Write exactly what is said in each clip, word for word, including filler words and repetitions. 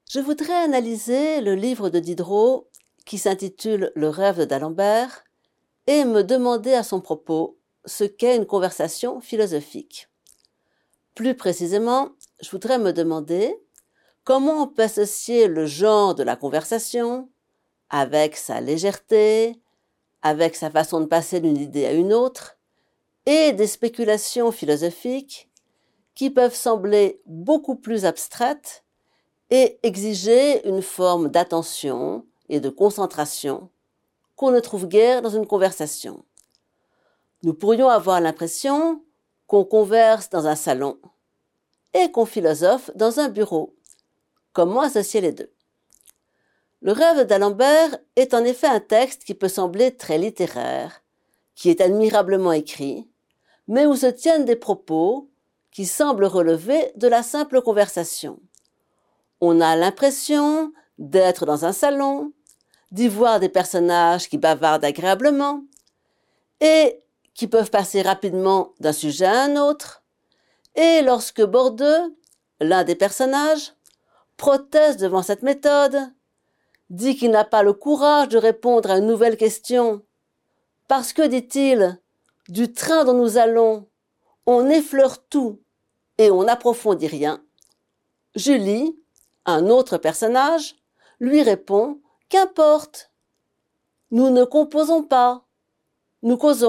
Je voudrais analyser le livre de Diderot qui s'intitule « Le rêve de d'Alembert » et me demander à son propos ce qu'est une conversation philosophique. Plus précisément, je voudrais me demander comment on peut associer le genre de la conversation avec sa légèreté, avec sa façon de passer d'une idée à une autre, et des spéculations philosophiques qui peuvent sembler beaucoup plus abstraites et exiger une forme d'attention et de concentration qu'on ne trouve guère dans une conversation. Nous pourrions avoir l'impression qu'on converse dans un salon et qu'on philosophe dans un bureau. Comment associer les deux? Le rêve d'Alembert est en effet un texte qui peut sembler très littéraire, qui est admirablement écrit, mais où se tiennent des propos qui semblent relever de la simple conversation. On a l'impression d'être dans un salon, d'y voir des personnages qui bavardent agréablement et qui peuvent passer rapidement d'un sujet à un autre. Et lorsque Bordeu, l'un des personnages, proteste devant cette méthode, dit qu'il n'a pas le courage de répondre à une nouvelle question parce que, dit-il, du train dont nous allons, on effleure tout et on n'approfondit rien, Julie, un autre personnage, lui répond « Qu'importe, nous ne composons pas, nous causons ».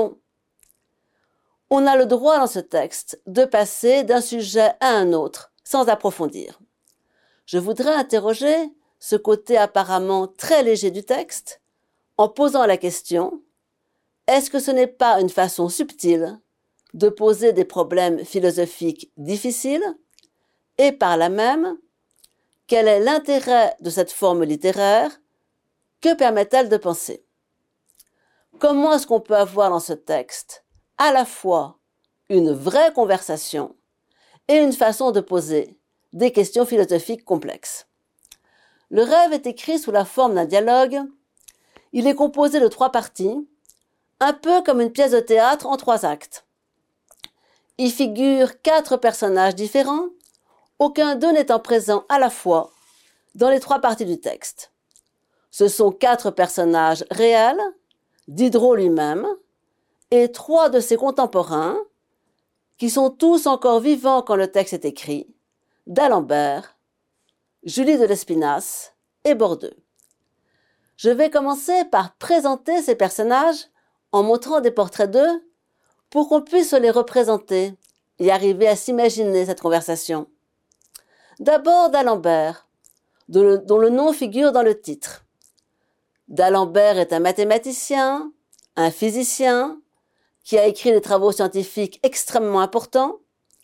On a le droit dans ce texte de passer d'un sujet à un autre sans approfondir. Je voudrais interroger ce côté apparemment très léger du texte en posant la question « Est-ce que ce n'est pas une façon subtile de poser des problèmes philosophiques difficiles et par là même, quel est l'intérêt de cette forme littéraire? Que permet-elle de penser? Comment est-ce qu'on peut avoir dans ce texte à la fois une vraie conversation et une façon de poser des questions philosophiques complexes? Le rêve est écrit sous la forme d'un dialogue. Il est composé de trois parties, un peu comme une pièce de théâtre en trois actes. Il figure quatre personnages différents, aucun d'eux n'étant présent à la fois dans les trois parties du texte. Ce sont quatre personnages réels, Diderot lui-même, et trois de ses contemporains, qui sont tous encore vivants quand le texte est écrit, d'Alembert, Julie de Lespinasse et Bordeu. Je vais commencer par présenter ces personnages en montrant des portraits d'eux pour qu'on puisse les représenter et arriver à s'imaginer cette conversation. D'abord d'Alembert, dont le, dont le nom figure dans le titre. D'Alembert est un mathématicien, un physicien, qui a écrit des travaux scientifiques extrêmement importants.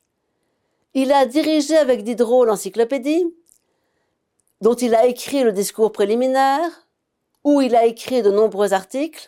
Il a dirigé avec Diderot l'encyclopédie, dont il a écrit le discours préliminaire, où il a écrit de nombreux articles,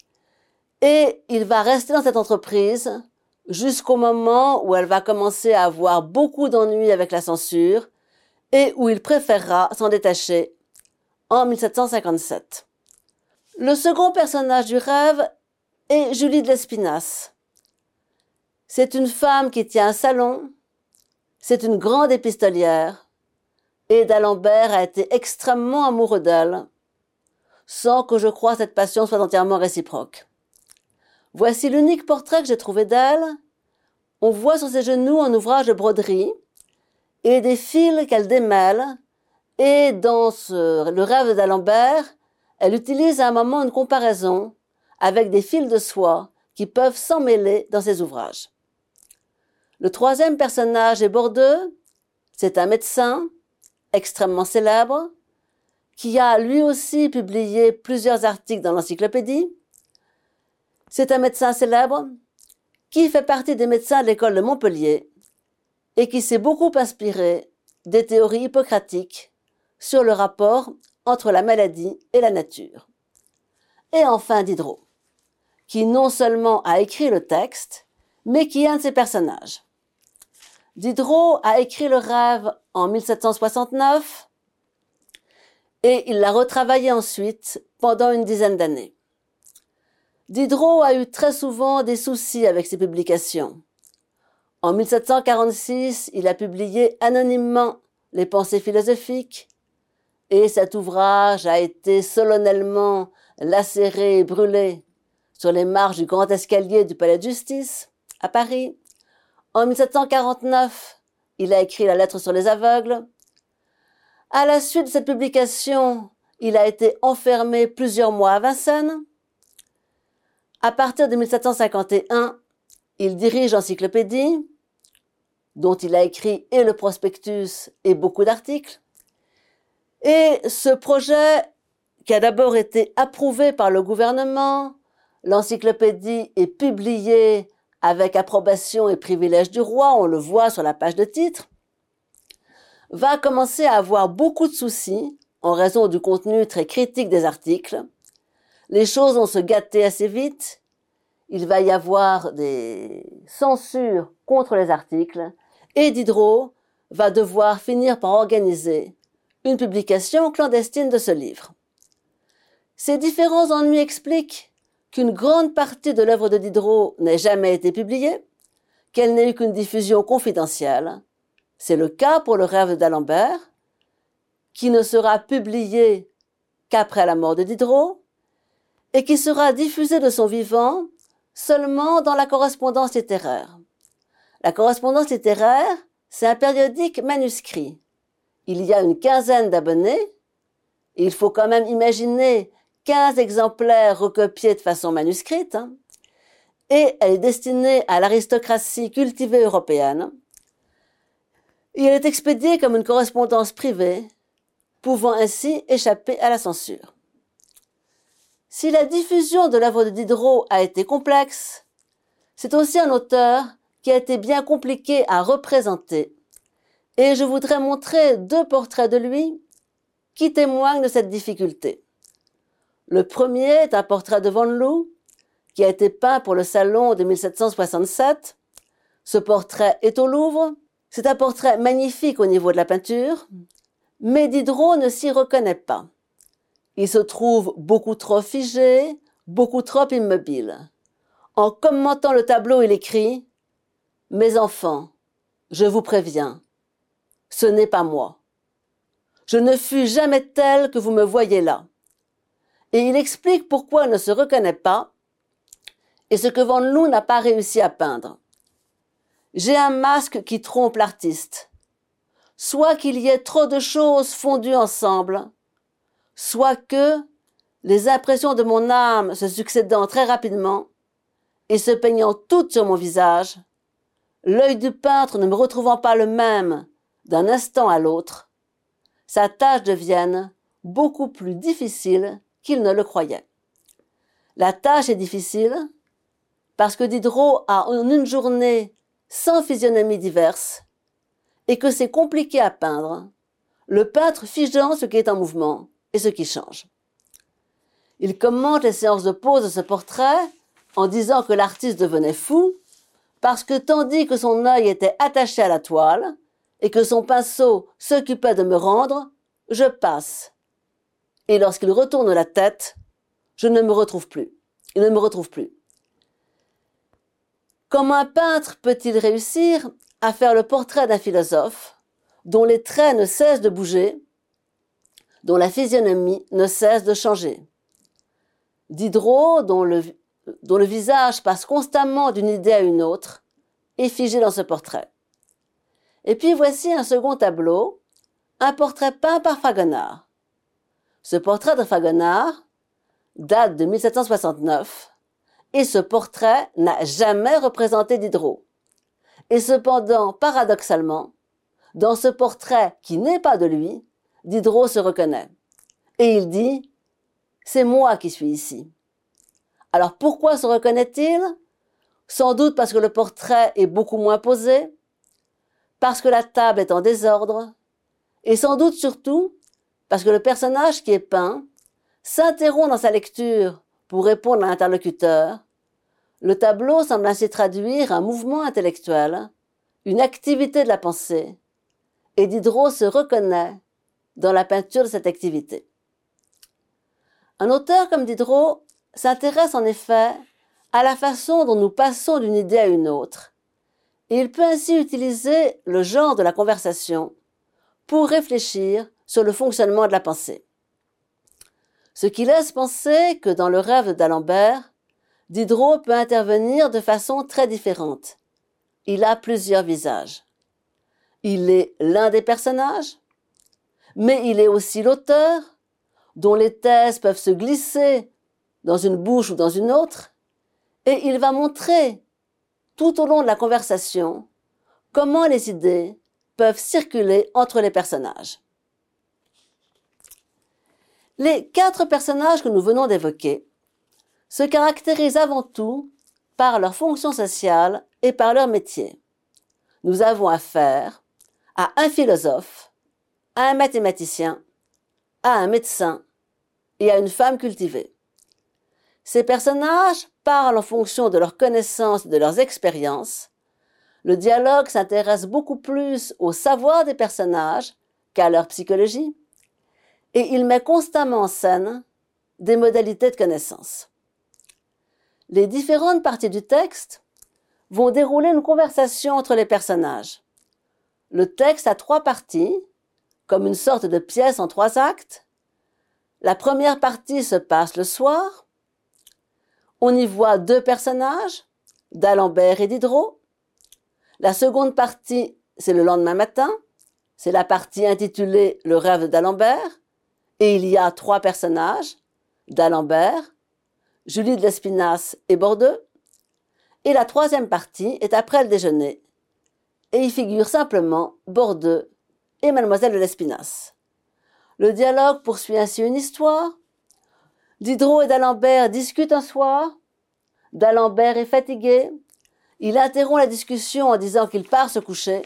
et il va rester dans cette entreprise jusqu'au moment où elle va commencer à avoir beaucoup d'ennuis avec la censure et où il préférera s'en détacher en mille sept cent cinquante-sept. Le second personnage du rêve est Julie de Lespinasse. C'est une femme qui tient un salon, c'est une grande épistolière, et d'Alembert a été extrêmement amoureux d'elle, sans que je croie cette passion soit entièrement réciproque. Voici l'unique portrait que j'ai trouvé d'elle. On voit sur ses genoux un ouvrage de broderie et des fils qu'elle démêle, et dans ce, le rêve d'Alembert, elle utilise à un moment une comparaison avec des fils de soie qui peuvent s'emmêler dans ses ouvrages. Le troisième personnage est Bordeu. C'est un médecin extrêmement célèbre qui a lui aussi publié plusieurs articles dans l'encyclopédie. C'est un médecin célèbre qui fait partie des médecins de l'école de Montpellier et qui s'est beaucoup inspiré des théories hippocratiques sur le rapport entre la maladie et la nature. Et enfin Diderot, qui non seulement a écrit le texte, mais qui est un de ses personnages. Diderot a écrit le rêve en mille sept cent soixante-neuf et il l'a retravaillé ensuite pendant une dizaine d'années. Diderot a eu très souvent des soucis avec ses publications. En mille sept cent quarante-six, il a publié anonymement les pensées philosophiques, et cet ouvrage a été solennellement lacéré et brûlé sur les marches du grand escalier du palais de justice à Paris. En mille sept cent quarante-neuf, il a écrit la lettre sur les aveugles. À la suite de cette publication, il a été enfermé plusieurs mois à Vincennes. À partir de mille sept cent cinquante et un, il dirige l'encyclopédie, dont il a écrit et le prospectus et beaucoup d'articles. Et ce projet, qui a d'abord été approuvé par le gouvernement, l'encyclopédie est publiée avec approbation et privilège du roi, on le voit sur la page de titre, va commencer à avoir beaucoup de soucis en raison du contenu très critique des articles. Les choses vont se gâter assez vite. Il va y avoir des censures contre les articles et Diderot va devoir finir par organiser une publication clandestine de ce livre. Ces différents ennuis expliquent qu'une grande partie de l'œuvre de Diderot n'ait jamais été publiée, qu'elle n'ait eu qu'une diffusion confidentielle. C'est le cas pour le rêve d'Alembert, qui ne sera publié qu'après la mort de Diderot et qui sera diffusé de son vivant seulement dans la correspondance littéraire. La correspondance littéraire, c'est un périodique manuscrit. Il y a une quinzaine d'abonnés, et il faut quand même imaginer quinze exemplaires recopiés de façon manuscrite, hein, et elle est destinée à l'aristocratie cultivée européenne, et elle est expédiée comme une correspondance privée, pouvant ainsi échapper à la censure. Si la diffusion de l'œuvre de Diderot a été complexe, c'est aussi un auteur qui a été bien compliqué à représenter, et je voudrais montrer deux portraits de lui qui témoignent de cette difficulté. Le premier est un portrait de Van Loo, qui a été peint pour le salon de mille sept cent soixante-sept. Ce portrait est au Louvre. C'est un portrait magnifique au niveau de la peinture, mais Diderot ne s'y reconnaît pas. Il se trouve beaucoup trop figé, beaucoup trop immobile. En commentant le tableau, il écrit « Mes enfants, je vous préviens, ce n'est pas moi. Je ne fus jamais tel que vous me voyez là. » Et il explique pourquoi il ne se reconnaît pas et ce que Van Loo n'a pas réussi à peindre. J'ai un masque qui trompe l'artiste. Soit qu'il y ait trop de choses fondues ensemble, soit que, les impressions de mon âme se succédant très rapidement et se peignant toutes sur mon visage, l'œil du peintre ne me retrouvant pas le même d'un instant à l'autre, sa tâche devienne beaucoup plus difficile qu'il ne le croyait. La tâche est difficile parce que Diderot a en une journée cent physionomies diverses et que c'est compliqué à peindre, le peintre figeant ce qui est en mouvement et ce qui change. Il commente les séances de pose de ce portrait en disant que l'artiste devenait fou parce que tandis que son œil était attaché à la toile et que son pinceau s'occupait de me rendre, je passe. Et lorsqu'il retourne la tête, je ne me retrouve plus. Il ne me retrouve plus. Comment un peintre peut-il réussir à faire le portrait d'un philosophe dont les traits ne cessent de bouger, dont la physionomie ne cesse de changer? Diderot, dont le, dont le visage passe constamment d'une idée à une autre, est figé dans ce portrait. Et puis voici un second tableau, un portrait peint par Fragonard. Ce portrait de Fragonard date de mille sept cent soixante-neuf et ce portrait n'a jamais représenté Diderot. Et cependant, paradoxalement, dans ce portrait qui n'est pas de lui, Diderot se reconnaît. Et il dit « C'est moi qui suis ici ». Alors pourquoi se reconnaît-il? Sans doute parce que le portrait est beaucoup moins posé, parce que la table est en désordre, et sans doute surtout parce que le personnage qui est peint s'interrompt dans sa lecture pour répondre à l'interlocuteur. Le tableau semble ainsi traduire un mouvement intellectuel, une activité de la pensée, et Diderot se reconnaît dans la peinture de cette activité. Un auteur comme Diderot s'intéresse en effet à la façon dont nous passons d'une idée à une autre, et il peut ainsi utiliser le genre de la conversation pour réfléchir sur le fonctionnement de la pensée. Ce qui laisse penser que dans le rêve d'Alembert, Diderot peut intervenir de façon très différente. Il a plusieurs visages. Il est l'un des personnages, mais il est aussi l'auteur, dont les thèses peuvent se glisser dans une bouche ou dans une autre, et il va montrer, tout au long de la conversation, comment les idées peuvent circuler entre les personnages. Les quatre personnages que nous venons d'évoquer se caractérisent avant tout par leur fonction sociale et par leur métier. Nous avons affaire à un philosophe, à un mathématicien, à un médecin et à une femme cultivée. Ces personnages parlent en fonction de leurs connaissances et de leurs expériences. Le dialogue s'intéresse beaucoup plus au savoir des personnages qu'à leur psychologie, et il met constamment en scène des modalités de connaissance. Les différentes parties du texte vont dérouler une conversation entre les personnages. Le texte a trois parties, comme une sorte de pièce en trois actes. La première partie se passe le soir. On y voit deux personnages, d'Alembert et Diderot. La seconde partie, c'est le lendemain matin. C'est la partie intitulée « Le rêve d'Alembert ». Et il y a trois personnages, d'Alembert, Julie de Lespinasse et Bordeu. Et la troisième partie est après le déjeuner. Et y figure simplement Bordeu et Mademoiselle de Lespinasse. Le dialogue poursuit ainsi une histoire. Diderot et d'Alembert discutent un soir. D'Alembert est fatigué. Il interrompt la discussion en disant qu'il part se coucher.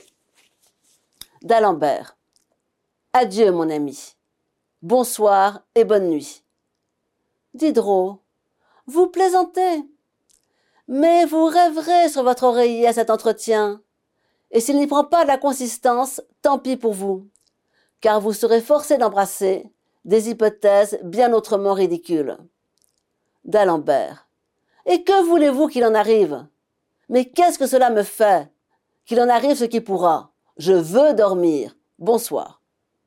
D'Alembert. Adieu, mon ami. Bonsoir et bonne nuit. Diderot. Vous plaisantez. Mais vous rêverez sur votre oreiller à cet entretien. Et s'il n'y prend pas de la consistance, tant pis pour vous. Car vous serez forcé d'embrasser des hypothèses bien autrement ridicules. D'Alembert. Et que voulez-vous qu'il en arrive? Mais qu'est-ce que cela me fait? Qu'il en arrive ce qui pourra. Je veux dormir. Bonsoir.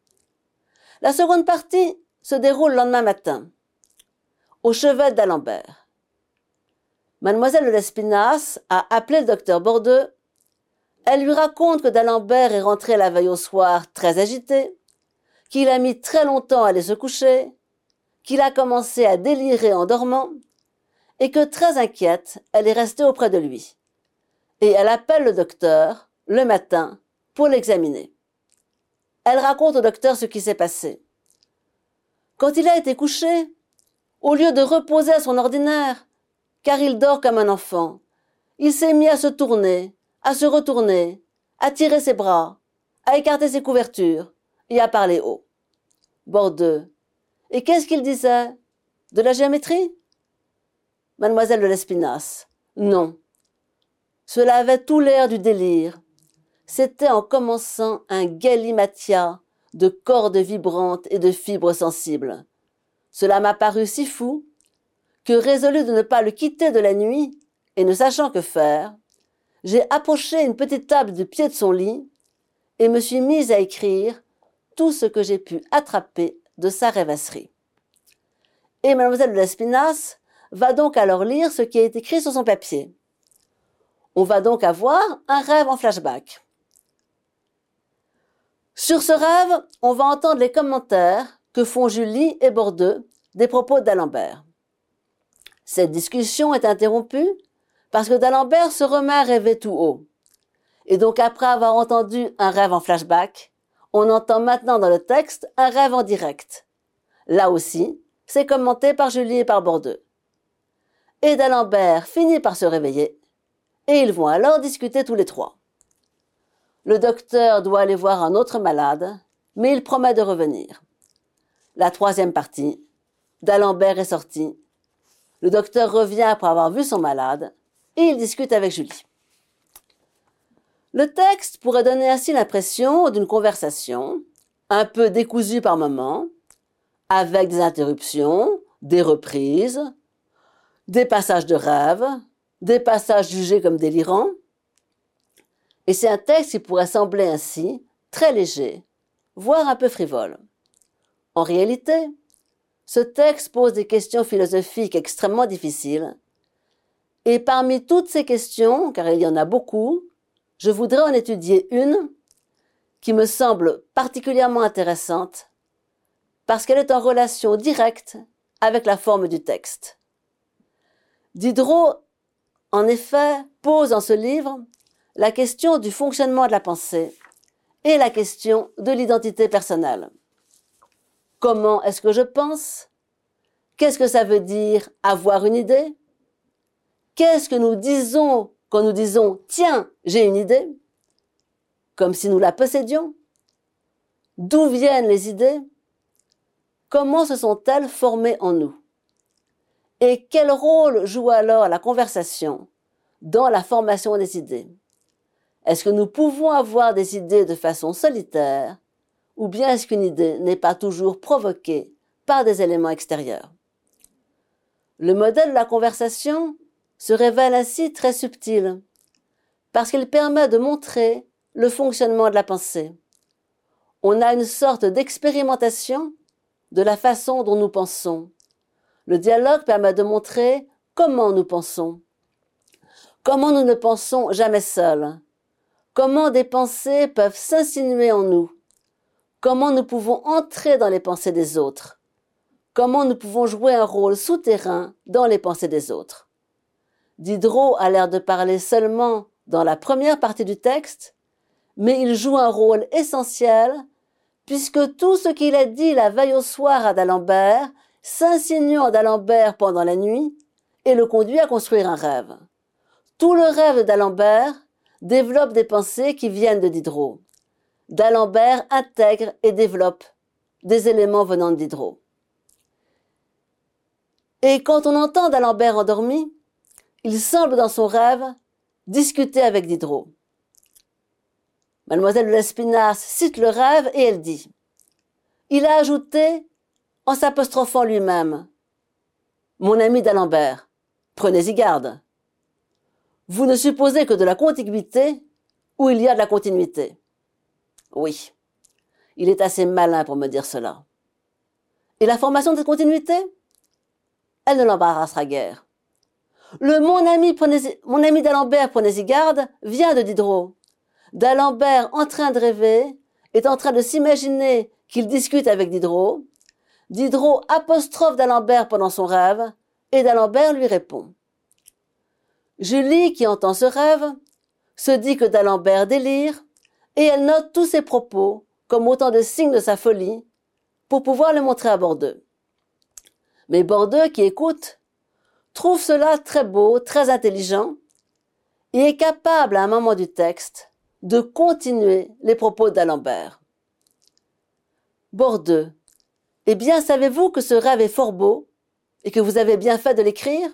La seconde partie se déroule le lendemain matin, au chevet d'Alembert. Mademoiselle de Lespinasse a appelé le docteur Bordeu. Elle lui raconte que d'Alembert est rentré la veille au soir très agité, qu'il a mis très longtemps à aller se coucher, qu'il a commencé à délirer en dormant, et que très inquiète, elle est restée auprès de lui. Et elle appelle le docteur, le matin, pour l'examiner. Elle raconte au docteur ce qui s'est passé. Quand il a été couché, au lieu de reposer à son ordinaire, car il dort comme un enfant, il s'est mis à se tourner, à se retourner, à tirer ses bras, à écarter ses couvertures et à parler haut. Bordeu. Et qu'est-ce qu'il disait? De la géométrie? Mademoiselle de Lespinasse. Non. Cela avait tout l'air du délire. C'était en commençant un galimatia de cordes vibrantes et de fibres sensibles. Cela m'a paru si fou que, résolu de ne pas le quitter de la nuit et ne sachant que faire, j'ai approché une petite table du pied de son lit et me suis mise à écrire tout ce que j'ai pu attraper de sa rêvasserie. Et Mademoiselle de Lespinasse va donc alors lire ce qui est écrit sur son papier. On va donc avoir un rêve en flashback. Sur ce rêve, on va entendre les commentaires que font Julie et Bordeu des propos d'Alembert. Cette discussion est interrompue parce que d'Alembert se remet à rêver tout haut. Et donc après avoir entendu un rêve en flashback, on entend maintenant dans le texte un rêve en direct. Là aussi, c'est commenté par Julie et par Bordeu. Et d'Alembert finit par se réveiller et ils vont alors discuter tous les trois. Le docteur doit aller voir un autre malade, mais il promet de revenir. La troisième partie, d'Alembert est sorti. Le docteur revient après avoir vu son malade et il discute avec Julie. Le texte pourrait donner ainsi l'impression d'une conversation, un peu décousue par moments, avec des interruptions, des reprises, des passages de rêve, des passages jugés comme délirants. Et c'est un texte qui pourrait sembler ainsi très léger, voire un peu frivole. En réalité, ce texte pose des questions philosophiques extrêmement difficiles. Et parmi toutes ces questions, car il y en a beaucoup, je voudrais en étudier une qui me semble particulièrement intéressante parce qu'elle est en relation directe avec la forme du texte. Diderot, en effet, pose dans ce livre la question du fonctionnement de la pensée et la question de l'identité personnelle. Comment est-ce que je pense? Qu'est-ce que ça veut dire avoir une idée? Qu'est-ce que nous disons quand nous disons « tiens, j'ai une idée » comme si nous la possédions? D'où viennent les idées? Comment se sont-elles formées en nous? Et quel rôle joue alors la conversation dans la formation des idées? Est-ce que nous pouvons avoir des idées de façon solitaire ou bien est-ce qu'une idée n'est pas toujours provoquée par des éléments extérieurs? Le modèle de la conversation se révèle ainsi très subtil parce qu'il permet de montrer le fonctionnement de la pensée. On a une sorte d'expérimentation de la façon dont nous pensons. Le dialogue permet de montrer comment nous pensons, comment nous ne pensons jamais seuls, comment des pensées peuvent s'insinuer en nous, comment nous pouvons entrer dans les pensées des autres, comment nous pouvons jouer un rôle souterrain dans les pensées des autres. Diderot a l'air de parler seulement dans la première partie du texte, mais il joue un rôle essentiel puisque tout ce qu'il a dit la veille au soir à d'Alembert s'insinue en d'Alembert pendant la nuit et le conduit à construire un rêve. Tout le rêve d'Alembert développe des pensées qui viennent de Diderot. D'Alembert intègre et développe des éléments venant de Diderot. Et quand on entend d'Alembert endormi, il semble dans son rêve discuter avec Diderot. Mademoiselle de Lespinasse cite le rêve et elle dit « Il a ajouté, en s'apostrophant lui-même, « Mon ami d'Alembert, prenez-y garde. Vous ne supposez que de la contiguïté où il y a de la continuité. » Oui, il est assez malin pour me dire cela. Et la formation de cette continuité? Elle ne l'embarrassera guère. Le « Mon ami, prenez-y- mon ami d'Alembert, prenez-y garde » vient de Diderot. D'Alembert, en train de rêver, est en train de s'imaginer qu'il discute avec Diderot. Diderot apostrophe d'Alembert pendant son rêve et d'Alembert lui répond. Julie, qui entend ce rêve, se dit que d'Alembert délire et elle note tous ses propos comme autant de signes de sa folie pour pouvoir le montrer à Bordeaux. Mais Bordeaux, qui écoute, trouve cela très beau, très intelligent et est capable à un moment du texte de continuer les propos d'Alembert. Bordeaux, eh bien, savez-vous que ce rêve est fort beau et que vous avez bien fait de l'écrire?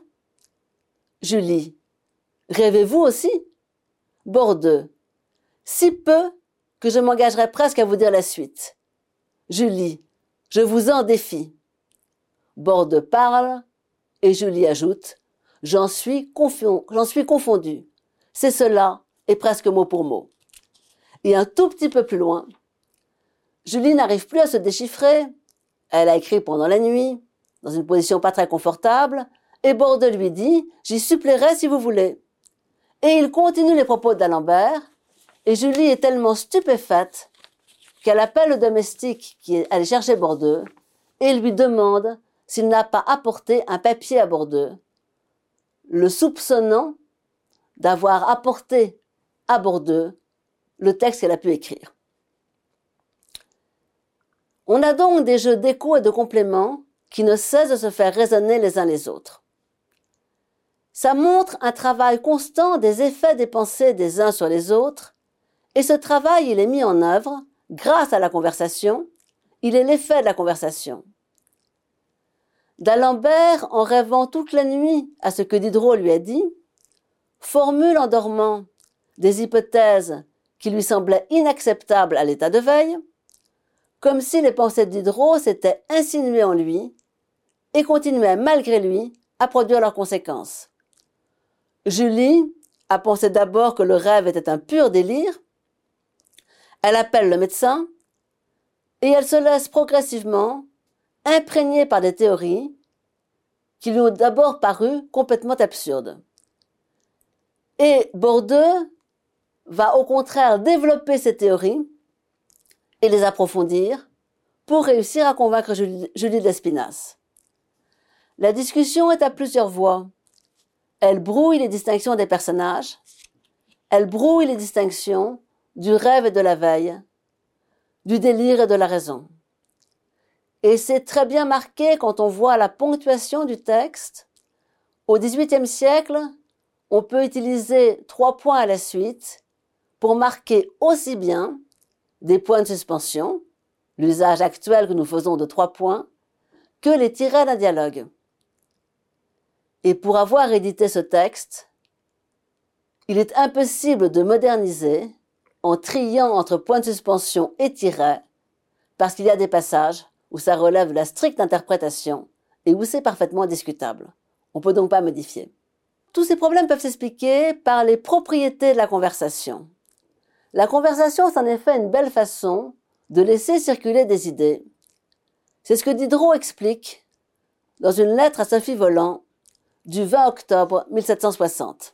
Julie, rêvez-vous aussi? Bordeaux, si peu que je m'engagerais presque à vous dire la suite. Julie, je vous en défie. Bordeaux parle et Julie ajoute, j'en suis, confion- j'en suis confondu. C'est cela et presque mot pour mot. Et un tout petit peu plus loin, Julie n'arrive plus à se déchiffrer. Elle a écrit pendant la nuit, dans une position pas très confortable, et Bordeaux lui dit « J'y suppléerai si vous voulez ». Et il continue les propos d'Alembert, et Julie est tellement stupéfaite qu'elle appelle le domestique qui est allé chercher Bordeaux et lui demande s'il n'a pas apporté un papier à Bordeaux, le soupçonnant d'avoir apporté à Bordeaux le texte qu'elle a pu écrire. On a donc des jeux d'écho et de compléments qui ne cessent de se faire résonner les uns les autres. Ça montre un travail constant des effets des pensées des uns sur les autres, et ce travail, il est mis en œuvre grâce à la conversation, il est l'effet de la conversation. D'Alembert, en rêvant toute la nuit à ce que Diderot lui a dit, formule en dormant des hypothèses qui lui semblaient inacceptables à l'état de veille, comme si les pensées de Diderot s'étaient insinuées en lui et continuaient malgré lui à produire leurs conséquences. Julie a pensé d'abord que le rêve était un pur délire. Elle appelle le médecin et elle se laisse progressivement imprégné par des théories qui lui ont d'abord paru complètement absurdes. Et Bourdieu va au contraire développer ces théories et les approfondir pour réussir à convaincre Julie, Julie Lespinasse. La discussion est à plusieurs voix. Elle brouille les distinctions des personnages, elle brouille les distinctions du rêve et de la veille, du délire et de la raison. Et c'est très bien marqué quand on voit la ponctuation du texte. Au dix-huitième siècle, on peut utiliser trois points à la suite pour marquer aussi bien des points de suspension, l'usage actuel que nous faisons de trois points, que les tirets d'un dialogue. Et pour avoir édité ce texte, il est impossible de moderniser en triant entre points de suspension et tirets, parce qu'il y a des passages où ça relève de la stricte interprétation et où c'est parfaitement discutable. On ne peut donc pas modifier. Tous ces problèmes peuvent s'expliquer par les propriétés de la conversation. La conversation, c'est en effet une belle façon de laisser circuler des idées. C'est ce que Diderot explique dans une lettre à Sophie Voland du vingt octobre mille sept cent soixante.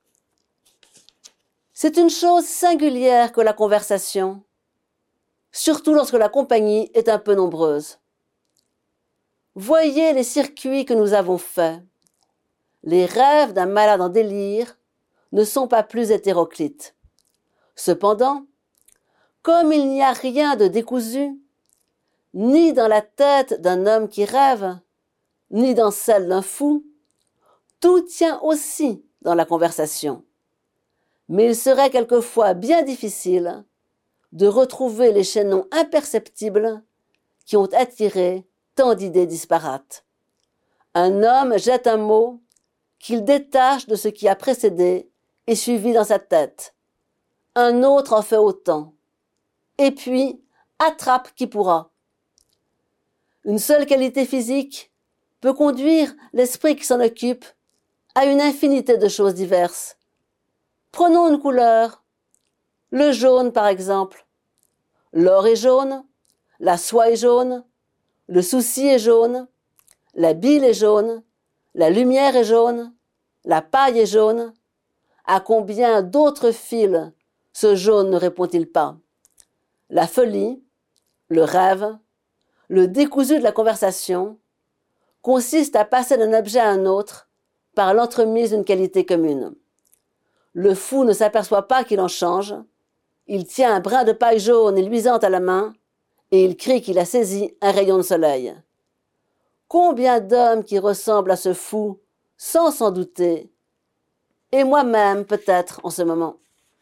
C'est une chose singulière que la conversation, surtout lorsque la compagnie est un peu nombreuse. Voyez les circuits que nous avons faits. Les rêves d'un malade en délire ne sont pas plus hétéroclites. Cependant, comme il n'y a rien de décousu, ni dans la tête d'un homme qui rêve, ni dans celle d'un fou, tout tient aussi dans la conversation. Mais il serait quelquefois bien difficile de retrouver les chaînons imperceptibles qui ont attiré tant d'idées disparates. Un homme jette un mot qu'il détache de ce qui a précédé et suivi dans sa tête. Un autre en fait autant. Et puis, attrape qui pourra. Une seule qualité physique peut conduire l'esprit qui s'en occupe à une infinité de choses diverses. Prenons une couleur. Le jaune, par exemple. L'or est jaune, la soie est jaune, le souci est jaune, la bile est jaune, la lumière est jaune, la paille est jaune. À combien d'autres fils ce jaune ne répond-il pas? La folie, le rêve, le décousu de la conversation consiste à passer d'un objet à un autre par l'entremise d'une qualité commune. Le fou ne s'aperçoit pas qu'il en change, il tient un brin de paille jaune et luisante à la main et il crie qu'il a saisi un rayon de soleil. Combien d'hommes qui ressemblent à ce fou sans s'en douter, et moi-même peut-être en ce moment.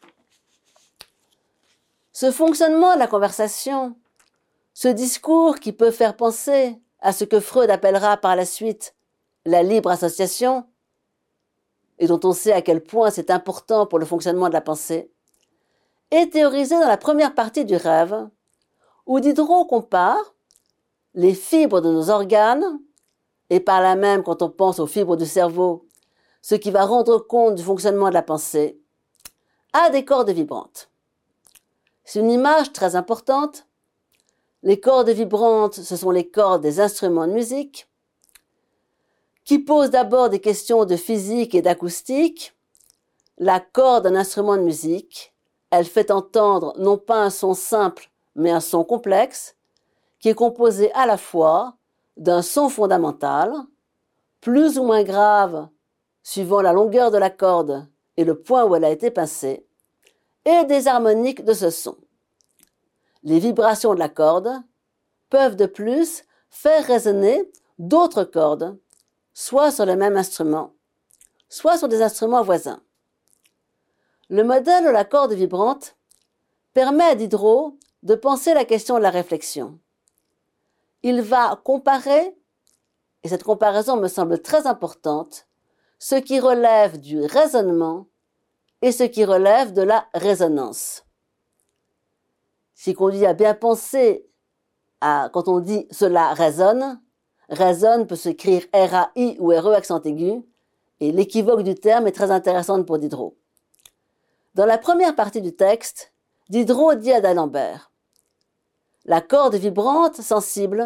Ce fonctionnement de la conversation, ce discours qui peut faire penser à ce que Freud appellera par la suite la libre association, et dont on sait à quel point c'est important pour le fonctionnement de la pensée, est théorisé dans la première partie du rêve, où Diderot compare les fibres de nos organes, et par là même, quand on pense aux fibres du cerveau, ce qui va rendre compte du fonctionnement de la pensée, à des cordes vibrantes. C'est une image très importante. Les cordes vibrantes, ce sont les cordes des instruments de musique, qui posent d'abord des questions de physique et d'acoustique. La corde d'un instrument de musique, elle fait entendre non pas un son simple, mais un son complexe, qui est composé à la fois d'un son fondamental, plus ou moins grave, suivant la longueur de la corde et le point où elle a été pincée, et des harmoniques de ce son. Les vibrations de la corde peuvent de plus faire résonner d'autres cordes, soit sur le même instrument, soit sur des instruments voisins. Le modèle de la corde vibrante permet à Diderot de penser la question de la réflexion. Il va comparer, et cette comparaison me semble très importante, ce qui relève du raisonnement et ce qui relève de la résonance. Ce qui conduit à bien penser à, quand on dit « cela résonne », résonne peut s'écrire R A I ou R E accent aigu, et l'équivoque du terme est très intéressante pour Diderot. Dans la première partie du texte, Diderot dit à d'Alembert « La corde vibrante, sensible,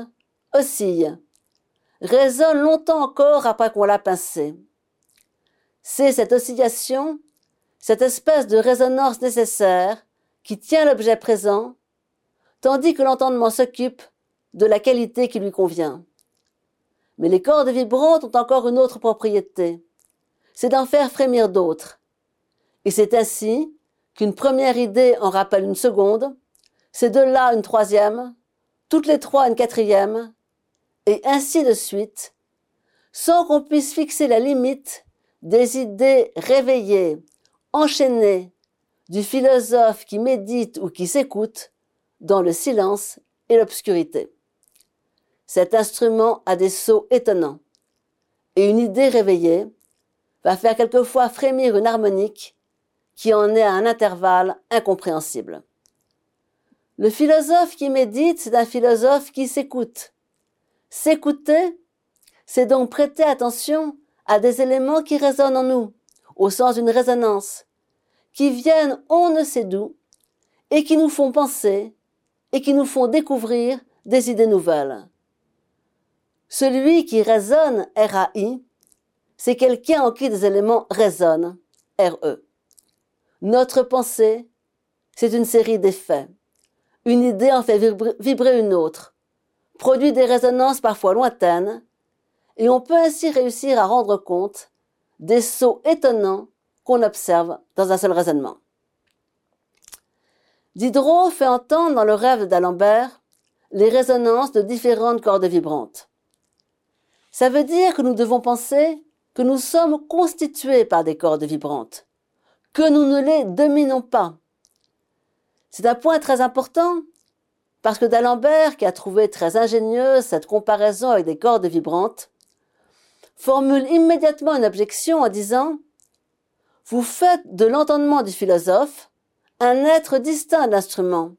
oscille, résonne longtemps encore après qu'on l'a pincé. C'est cette oscillation, cette espèce de résonance nécessaire qui tient l'objet présent, tandis que l'entendement s'occupe de la qualité qui lui convient. Mais les cordes vibrantes ont encore une autre propriété, c'est d'en faire frémir d'autres. Et c'est ainsi qu'une première idée en rappelle une seconde, c'est de là une troisième, toutes les trois une quatrième, et ainsi de suite, sans qu'on puisse fixer la limite des idées réveillées, enchaînées, du philosophe qui médite ou qui s'écoute dans le silence et l'obscurité. Cet instrument a des sauts étonnants, et une idée réveillée va faire quelquefois frémir une harmonique qui en est à un intervalle incompréhensible. Le philosophe qui médite, c'est un philosophe qui s'écoute. S'écouter, c'est donc prêter attention à des éléments qui résonnent en nous, au sens d'une résonance, qui viennent on ne sait d'où, et qui nous font penser, et qui nous font découvrir des idées nouvelles. Celui qui résonne, R A I, c'est quelqu'un en qui des éléments résonnent, R E. Notre pensée, c'est une série d'effets. Une idée en fait vibrer une autre, produit des résonances parfois lointaines, et on peut ainsi réussir à rendre compte des sauts étonnants qu'on observe dans un seul raisonnement. Diderot fait entendre dans le rêve d'Alembert les résonances de différentes cordes vibrantes. Ça veut dire que nous devons penser que nous sommes constitués par des cordes vibrantes, que nous ne les dominons pas. C'est un point très important, parce que d'Alembert, qui a trouvé très ingénieuse cette comparaison avec des cordes vibrantes, formule immédiatement une objection en disant « Vous faites de l'entendement du philosophe un être distinct de l'instrument,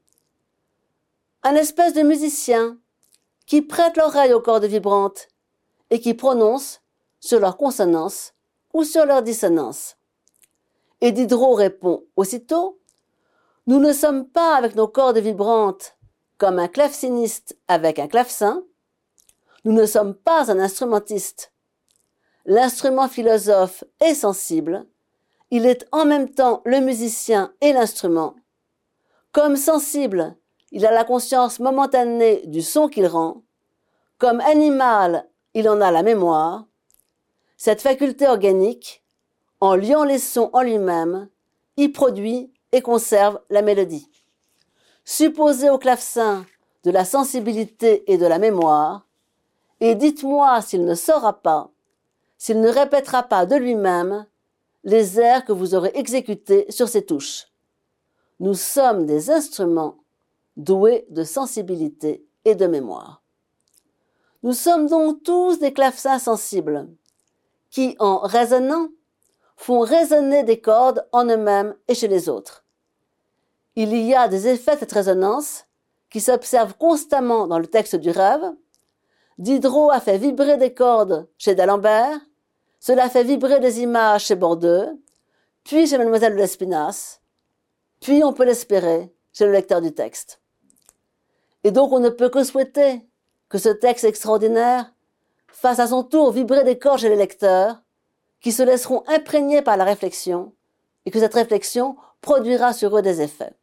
un espèce de musicien qui prête l'oreille aux cordes vibrantes et qui prononce sur leur consonance ou sur leur dissonance. » Et Diderot répond aussitôt « Nous ne sommes pas avec nos cordes vibrantes comme un claveciniste avec un clavecin, nous ne sommes pas un instrumentiste. L'instrument philosophe est sensible, il est en même temps le musicien et l'instrument. Comme sensible, il a la conscience momentanée du son qu'il rend. Comme animal, il en a la mémoire. Cette faculté organique, en liant les sons en lui-même, y produit et conserve la mélodie. Supposez au clavecin de la sensibilité et de la mémoire, et dites-moi s'il ne saura pas, s'il ne répétera pas de lui-même les airs que vous aurez exécutés sur ses touches. Nous sommes des instruments doués de sensibilité et de mémoire. Nous sommes donc tous des clavecins sensibles, qui, en résonnant, font résonner des cordes en eux-mêmes et chez les autres. Il y a des effets de cette résonance qui s'observent constamment dans le texte du rêve. Diderot a fait vibrer des cordes chez d'Alembert, cela fait vibrer des images chez Bordeu, puis chez Mademoiselle de Lespinasse, puis on peut l'espérer chez le lecteur du texte. Et donc on ne peut que souhaiter que ce texte extraordinaire fasse à son tour vibrer des cordes chez les lecteurs, qui se laisseront imprégner par la réflexion, et que cette réflexion produira sur eux des effets.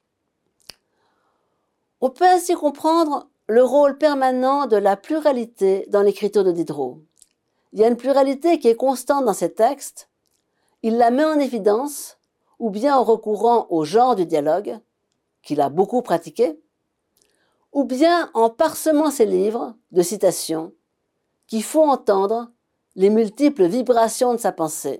On peut ainsi comprendre le rôle permanent de la pluralité dans l'écriture de Diderot. Il y a une pluralité qui est constante dans ses textes. Il la met en évidence, ou bien en recourant au genre du dialogue, qu'il a beaucoup pratiqué, ou bien en parsemant ses livres de citations qui font entendre les multiples vibrations de sa pensée.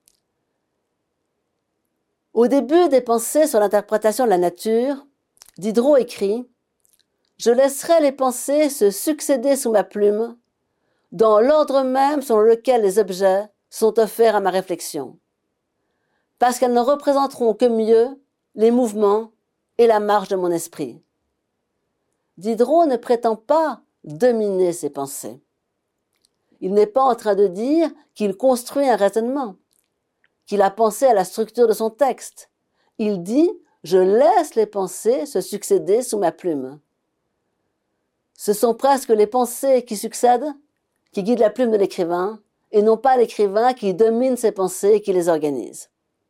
Au début des pensées sur l'interprétation de la nature, Diderot écrit « Je laisserai les pensées se succéder sous ma plume, dans l'ordre même selon lequel les objets sont offerts à ma réflexion, parce qu'elles ne représenteront que mieux les mouvements et la marche de mon esprit. » Diderot ne prétend pas dominer ses pensées. Il n'est pas en train de dire qu'il construit un raisonnement, qu'il a pensé à la structure de son texte. Il dit « Je laisse les pensées se succéder sous ma plume ». Ce sont presque les pensées qui succèdent qui guident la plume de l'écrivain, et non pas l'écrivain qui domine ses pensées et qui les organise.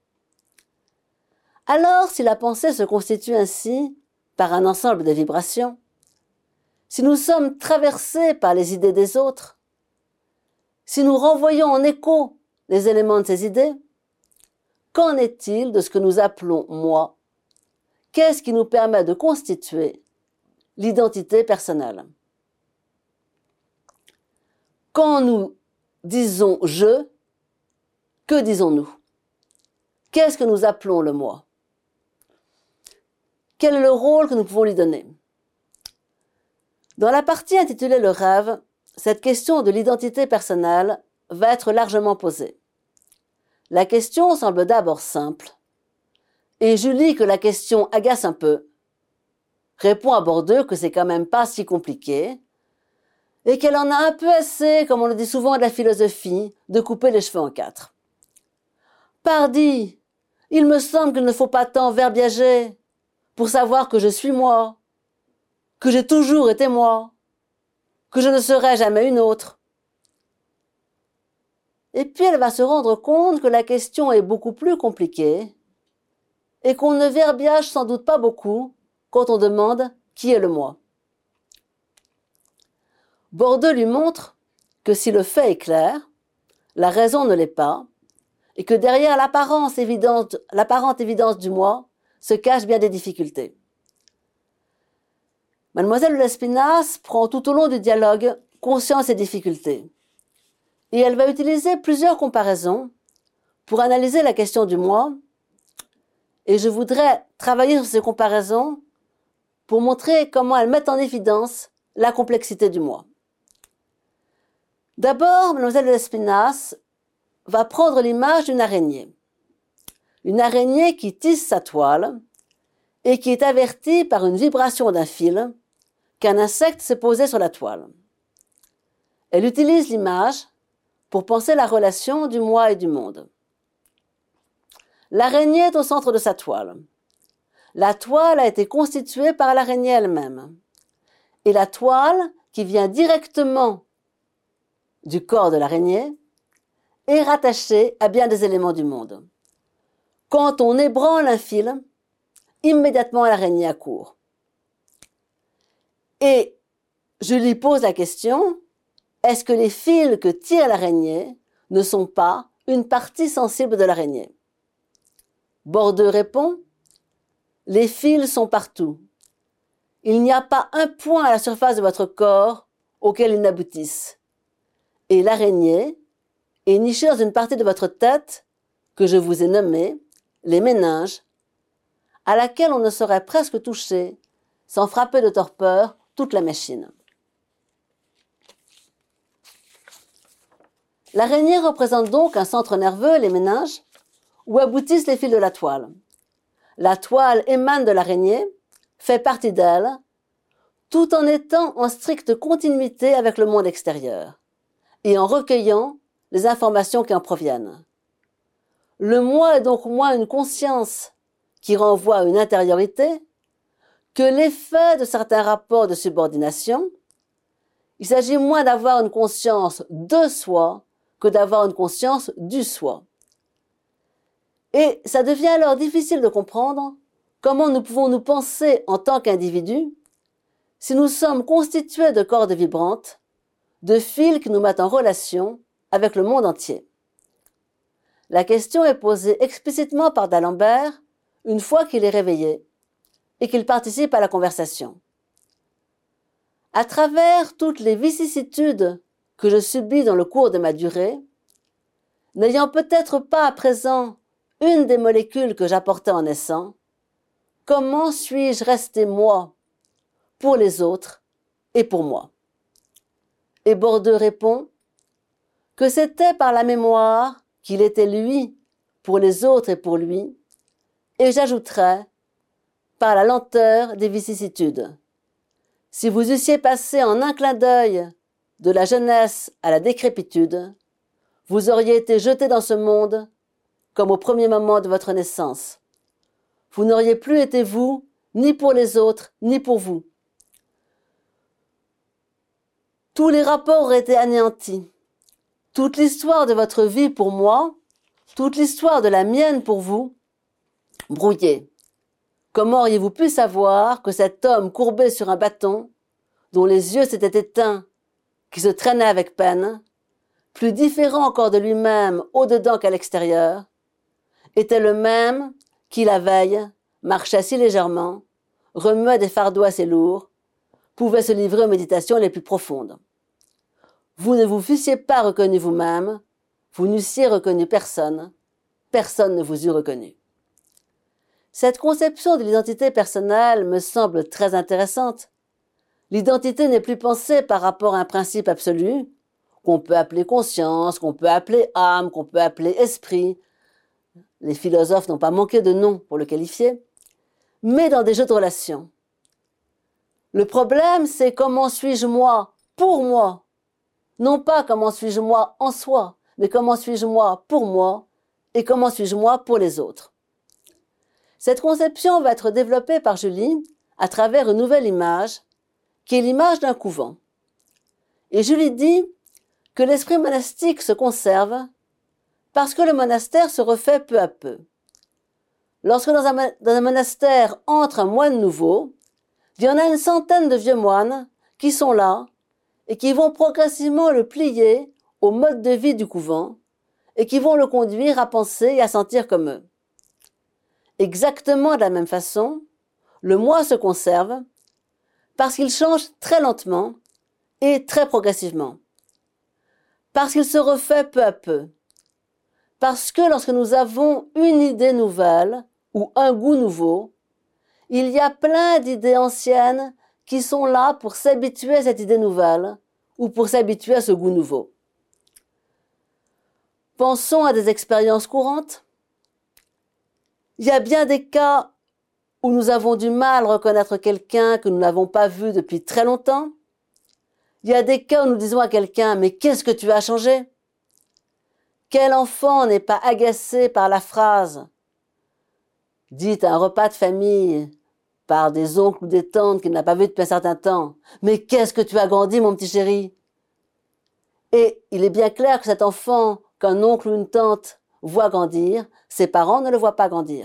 Alors, si la pensée se constitue ainsi par un ensemble de vibrations, si nous sommes traversés par les idées des autres, si nous renvoyons en écho les éléments de ces idées, qu'en est-il de ce que nous appelons moi? Qu'est-ce qui nous permet de constituer l'identité personnelle? Quand nous disons « je », que disons-nous? Qu'est-ce que nous appelons le moi? Quel est le rôle que nous pouvons lui donner? Dans la partie intitulée « Le rêve », cette question de l'identité personnelle va être largement posée. La question semble d'abord simple, et Julie, que la question agace un peu, répond à Bordeu que c'est quand même pas si compliqué, et qu'elle en a un peu assez, comme on le dit souvent de la philosophie, de couper les cheveux en quatre. Pardi, il me semble qu'il ne faut pas tant verbiager pour savoir que je suis moi, que j'ai toujours été moi, que je ne serai jamais une autre. Et puis elle va se rendre compte que la question est beaucoup plus compliquée et qu'on ne verbiage sans doute pas beaucoup quand on demande qui est le moi. Bordeu lui montre que si le fait est clair, la raison ne l'est pas, et que derrière l'apparence évidente, l'apparente évidence du moi se cachent bien des difficultés. Mademoiselle de Lespinasse prend tout au long du dialogue conscience des difficultés, et elle va utiliser plusieurs comparaisons pour analyser la question du moi, et je voudrais travailler sur ces comparaisons pour montrer comment elles mettent en évidence la complexité du moi. D'abord, Mademoiselle de Lespinasse va prendre l'image d'une araignée. Une araignée qui tisse sa toile et qui est avertie par une vibration d'un fil qu'un insecte s'est posé sur la toile. Elle utilise l'image pour penser la relation du moi et du monde. L'araignée est au centre de sa toile. La toile a été constituée par l'araignée elle-même. Et la toile, qui vient directement du corps de l'araignée, est rattachée à bien des éléments du monde. Quand on ébranle un fil, immédiatement l'araignée accourt. Et je lui pose la question, est-ce que les fils que tire l'araignée ne sont pas une partie sensible de l'araignée? Bordeu répond, les fils sont partout. Il n'y a pas un point à la surface de votre corps auquel ils n'aboutissent. Et l'araignée est nichée dans une partie de votre tête que je vous ai nommée les méninges, à laquelle on ne saurait presque toucher sans frapper de torpeur toute la machine. L'araignée représente donc un centre nerveux, les méninges, où aboutissent les fils de la toile. La toile émane de l'araignée, fait partie d'elle, tout en étant en stricte continuité avec le monde extérieur et en recueillant les informations qui en proviennent. Le moi est donc moins une conscience qui renvoie à une intériorité que l'effet de certains rapports de subordination. Il s'agit moins d'avoir une conscience de soi que d'avoir une conscience du soi. Et ça devient alors difficile de comprendre comment nous pouvons nous penser en tant qu'individus si nous sommes constitués de cordes vibrantes, de fils qui nous mettent en relation avec le monde entier. La question est posée explicitement par d'Alembert une fois qu'il est réveillé et qu'il participe à la conversation. À travers toutes les vicissitudes que je subis dans le cours de ma durée, n'ayant peut-être pas à présent une des molécules que j'apportais en naissant, comment suis-je resté moi pour les autres et pour moi? Et Bordeu répond que c'était par la mémoire qu'il était lui pour les autres et pour lui, et j'ajouterais par la lenteur des vicissitudes. Si vous eussiez passé en un clin d'œil de la jeunesse à la décrépitude, vous auriez été jeté dans ce monde comme au premier moment de votre naissance. Vous n'auriez plus été vous, ni pour les autres, ni pour vous. Tous les rapports auraient été anéantis. Toute l'histoire de votre vie pour moi, toute l'histoire de la mienne pour vous, brouillée. Comment auriez-vous pu savoir que cet homme courbé sur un bâton, dont les yeux s'étaient éteints, qui se traînait avec peine, plus différent encore de lui-même au-dedans qu'à l'extérieur, était le même qui, la veille, marchait si légèrement, remuait des fardeaux assez lourds, pouvait se livrer aux méditations les plus profondes. Vous ne vous fussiez pas reconnu vous-même, vous n'eussiez reconnu personne, personne ne vous eût reconnu. Cette conception de l'identité personnelle me semble très intéressante. L'identité n'est plus pensée par rapport à un principe absolu, qu'on peut appeler conscience, qu'on peut appeler âme, qu'on peut appeler esprit. Les philosophes n'ont pas manqué de noms pour le qualifier, mais dans des jeux de relations. Le problème, c'est comment suis-je moi pour moi? Non pas comment suis-je moi en soi, mais comment suis-je moi pour moi et comment suis-je moi pour les autres. Cette conception va être développée par Julie à travers une nouvelle image, qui est l'image d'un couvent. Et Julie dit que l'esprit monastique se conserve parce que le monastère se refait peu à peu. Lorsque dans un, dans un monastère entre un moine nouveau, il y en a une centaine de vieux moines qui sont là et qui vont progressivement le plier au mode de vie du couvent et qui vont le conduire à penser et à sentir comme eux. Exactement de la même façon, le moi se conserve parce qu'il change très lentement et très progressivement. Parce qu'il se refait peu à peu. Parce que lorsque nous avons une idée nouvelle ou un goût nouveau, il y a plein d'idées anciennes qui sont là pour s'habituer à cette idée nouvelle ou pour s'habituer à ce goût nouveau. Pensons à des expériences courantes. Il y a bien des cas où nous avons du mal à reconnaître quelqu'un que nous n'avons pas vu depuis très longtemps. Il y a des cas où nous disons à quelqu'un « Mais qu'est-ce que tu as changé ?» Quel enfant n'est pas agacé par la phrase dite à un repas de famille par des oncles ou des tantes qu'il n'a pas vu depuis un certain temps. « Mais qu'est-ce que tu as grandi, mon petit chéri ?» Et il est bien clair que cet enfant, qu'un oncle ou une tante voit grandir, ses parents ne le voient pas grandir.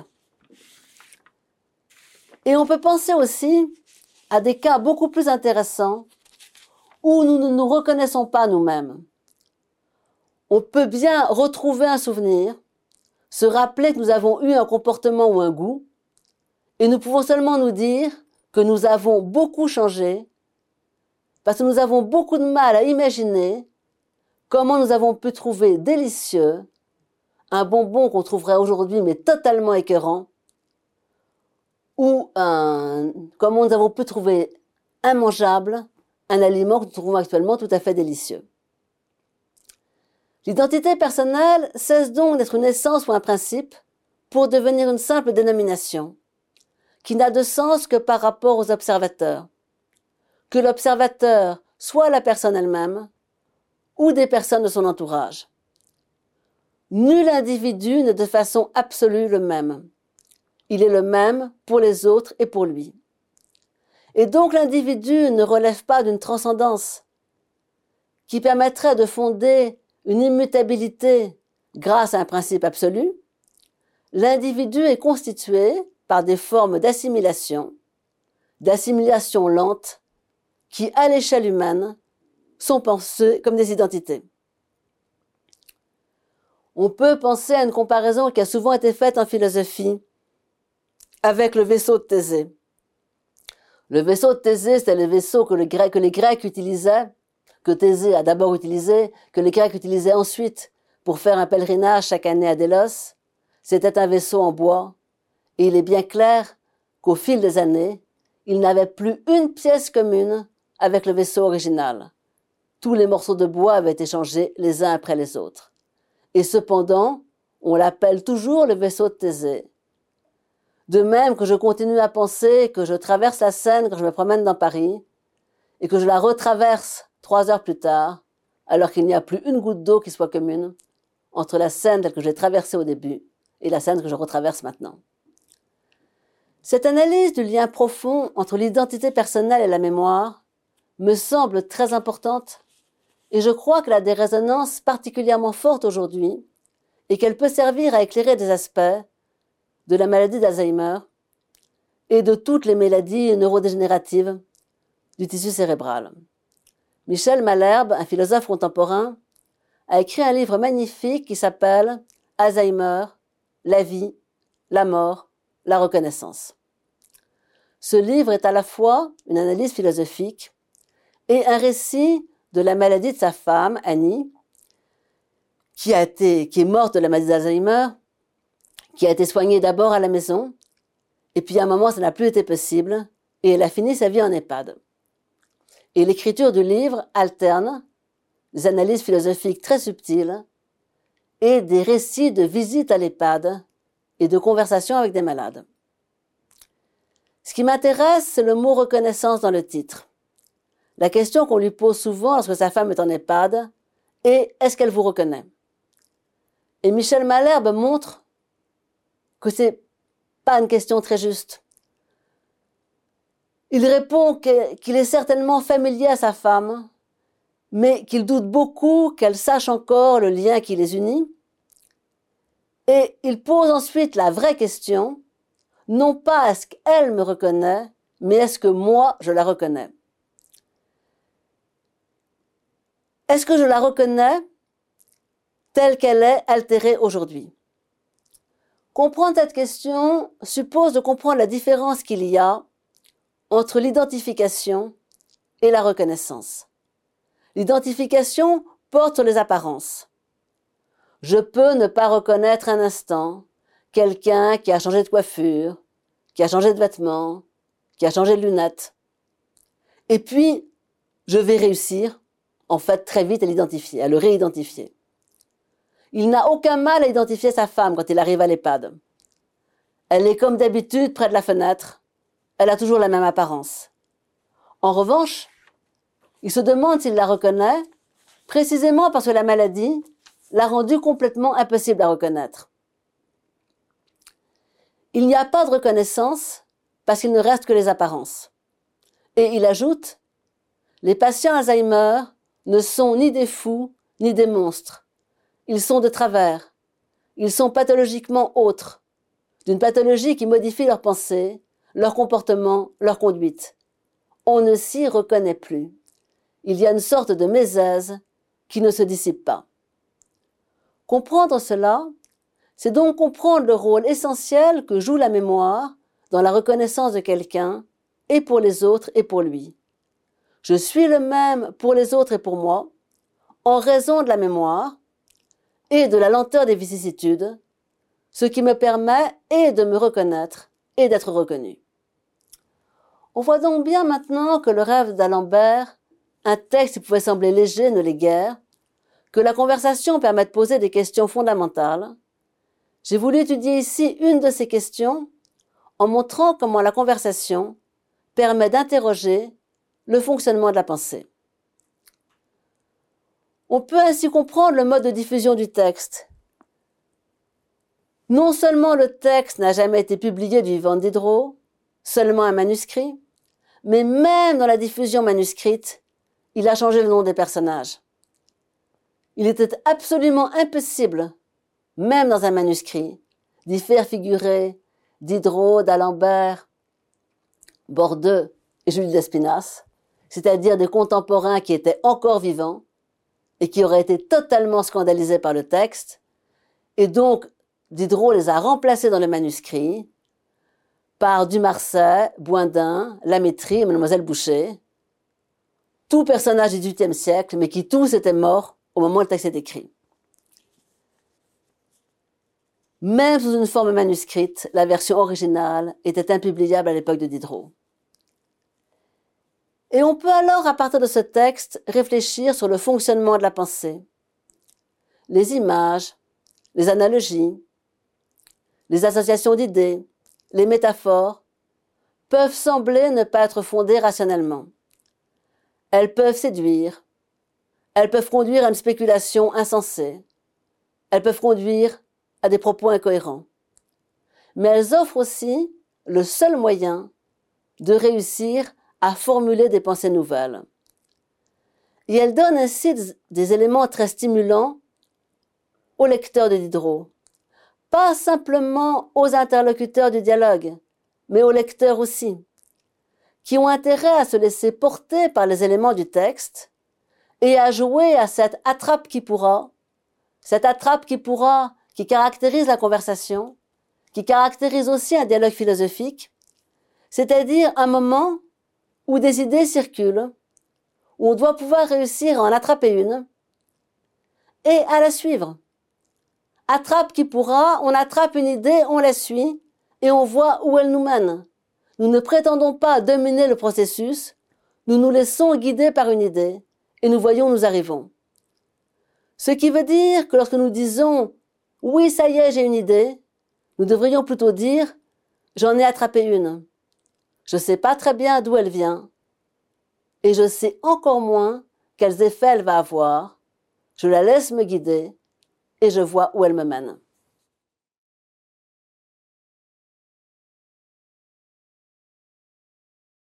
Et on peut penser aussi à des cas beaucoup plus intéressants où nous ne nous reconnaissons pas nous-mêmes. On peut bien retrouver un souvenir, se rappeler que nous avons eu un comportement ou un goût, et nous pouvons seulement nous dire que nous avons beaucoup changé, parce que nous avons beaucoup de mal à imaginer comment nous avons pu trouver délicieux un bonbon qu'on trouverait aujourd'hui mais totalement écœurant, ou un, comment nous avons pu trouver immangeable un aliment que nous trouvons actuellement tout à fait délicieux. L'identité personnelle cesse donc d'être une essence ou un principe pour devenir une simple dénomination, qui n'a de sens que par rapport aux observateurs. Que l'observateur soit la personne elle-même ou des personnes de son entourage. Nul individu n'est de façon absolue le même. Il est le même pour les autres et pour lui. Et donc l'individu ne relève pas d'une transcendance qui permettrait de fonder une immutabilité grâce à un principe absolu. L'individu est constitué par des formes d'assimilation, d'assimilation lente, qui, à l'échelle humaine, sont pensées comme des identités. On peut penser à une comparaison qui a souvent été faite en philosophie avec le vaisseau de Thésée. Le vaisseau de Thésée, c'était le vaisseau que, le grec, que les Grecs utilisaient, que Thésée a d'abord utilisé, que les Grecs utilisaient ensuite pour faire un pèlerinage chaque année à Délos. C'était un vaisseau en bois, et il est bien clair qu'au fil des années, il n'avait plus une pièce commune avec le vaisseau original. Tous les morceaux de bois avaient été changés les uns après les autres. Et cependant, on l'appelle toujours le vaisseau de Thésée. De même que je continue à penser que je traverse la Seine quand je me promène dans Paris et que je la retraverse trois heures plus tard, alors qu'il n'y a plus une goutte d'eau qui soit commune entre la Seine telle que j'ai traversée au début et la Seine que je retraverse maintenant. Cette analyse du lien profond entre l'identité personnelle et la mémoire me semble très importante et je crois qu'elle a des résonances particulièrement fortes aujourd'hui et qu'elle peut servir à éclairer des aspects de la maladie d'Alzheimer et de toutes les maladies neurodégénératives du tissu cérébral. Michel Malherbe, un philosophe contemporain, a écrit un livre magnifique qui s'appelle « Alzheimer, la vie, la mort, la reconnaissance ». Ce livre est à la fois une analyse philosophique et un récit de la maladie de sa femme, Annie, qui, a été, qui est morte de la maladie d'Alzheimer, qui a été soignée d'abord à la maison, et puis à un moment ça n'a plus été possible, et elle a fini sa vie en EHPAD. Et l'écriture du livre alterne des analyses philosophiques très subtiles et des récits de visites à l'EHPAD et de conversations avec des malades. Ce qui m'intéresse, c'est le mot reconnaissance dans le titre. La question qu'on lui pose souvent lorsque sa femme est en EHPAD est « Est-ce qu'elle vous reconnaît ?» Et Michel Malherbe montre que ce n'est pas une question très juste. Il répond qu'il est certainement familier à sa femme, mais qu'il doute beaucoup qu'elle sache encore le lien qui les unit. Et il pose ensuite la vraie question, non pas est-ce qu'elle me reconnaît, mais est-ce que moi je la reconnais? Est-ce que je la reconnais telle qu'elle est altérée aujourd'hui? Comprendre cette question suppose de comprendre la différence qu'il y a entre l'identification et la reconnaissance. L'identification porte sur les apparences. Je peux ne pas reconnaître un instant quelqu'un qui a changé de coiffure, qui a changé de vêtements, qui a changé de lunettes. Et puis, je vais réussir, en fait, très vite à l'identifier, à le réidentifier. Il n'a aucun mal à identifier sa femme quand il arrive à l'EHPAD. Elle est comme d'habitude près de la fenêtre. Elle a toujours la même apparence. En revanche, il se demande s'il la reconnaît, précisément parce que la maladie l'a rendu complètement impossible à reconnaître. Il n'y a pas de reconnaissance parce qu'il ne reste que les apparences. Et il ajoute, les patients Alzheimer ne sont ni des fous ni des monstres. Ils sont de travers. Ils sont pathologiquement autres, d'une pathologie qui modifie leurs pensées, leur comportement, leur conduite. On ne s'y reconnaît plus. Il y a une sorte de mésaise qui ne se dissipe pas. Comprendre cela, c'est donc comprendre le rôle essentiel que joue la mémoire dans la reconnaissance de quelqu'un, et pour les autres et pour lui. Je suis le même pour les autres et pour moi, en raison de la mémoire et de la lenteur des vicissitudes, ce qui me permet et de me reconnaître et d'être reconnu. On voit donc bien maintenant que le rêve d'Alembert, un texte qui pouvait sembler léger, ne l'est guère, que la conversation permet de poser des questions fondamentales. J'ai voulu étudier ici une de ces questions en montrant comment la conversation permet d'interroger le fonctionnement de la pensée. On peut ainsi comprendre le mode de diffusion du texte. Non seulement le texte n'a jamais été publié du vivant de Diderot, seulement un manuscrit, mais même dans la diffusion manuscrite, il a changé le nom des personnages. Il était absolument impossible, même dans un manuscrit, d'y faire figurer Diderot, d'Alembert, Bordeu et Jules d'Espinasse, c'est-à-dire des contemporains qui étaient encore vivants et qui auraient été totalement scandalisés par le texte, et donc Diderot les a remplacés dans le manuscrit par Dumarsais, Boindin, Lamétrie et Mademoiselle Boucher, tous personnages du dix-huitième siècle, mais qui tous étaient morts au moment où le texte est écrit. Même sous une forme manuscrite, la version originale était impubliable à l'époque de Diderot. Et on peut alors, à partir de ce texte, réfléchir sur le fonctionnement de la pensée. Les images, les analogies, les associations d'idées, les métaphores peuvent sembler ne pas être fondées rationnellement. Elles peuvent séduire, elles peuvent conduire à une spéculation insensée, elles peuvent conduire à des propos incohérents. Mais elles offrent aussi le seul moyen de réussir à formuler des pensées nouvelles. Et elle donne ainsi des éléments très stimulants aux lecteurs de Diderot. Pas simplement aux interlocuteurs du dialogue, mais aux lecteurs aussi, qui ont intérêt à se laisser porter par les éléments du texte et à jouer à cette attrape qui pourra, cette attrape qui pourra, qui caractérise la conversation, qui caractérise aussi un dialogue philosophique, c'est-à-dire un moment où des idées circulent, où on doit pouvoir réussir à en attraper une et à la suivre. Attrape qui pourra, on attrape une idée, on la suit et on voit où elle nous mène. Nous ne prétendons pas dominer le processus, nous nous laissons guider par une idée et nous voyons où nous arrivons. Ce qui veut dire que lorsque nous disons « oui, ça y est, j'ai une idée », nous devrions plutôt dire « j'en ai attrapé une ». Je ne sais pas très bien d'où elle vient et je sais encore moins quels effets elle va avoir. Je la laisse me guider et je vois où elle me mène.